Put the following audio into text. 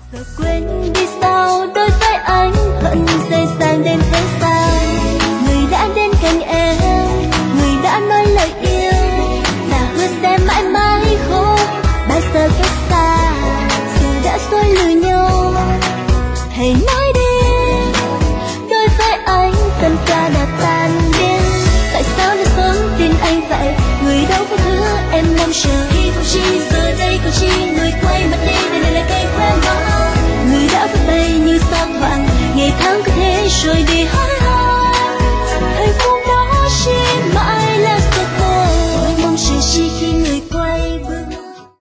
Rồi quên đi sao đôi tay anh hận dễ dàng đến thế sao? Người đã đến cạnh em, người đã nói lời yêu, và hứa sẽ mãi mãi không bao giờ cách xa. Dù đã dối lừa nhau, hãy nói đi, đôi vai anh tất cả đã tan biến. Tại sao đã sớm tin anh vậy? Người đâu có thứ em mong chờ. Khi không chi giờ đây còn chi, người quay mặt đi để lại cây quen đó. Người đã vất bay như sao vàng, ngày tháng cứ thế rồi đi hết.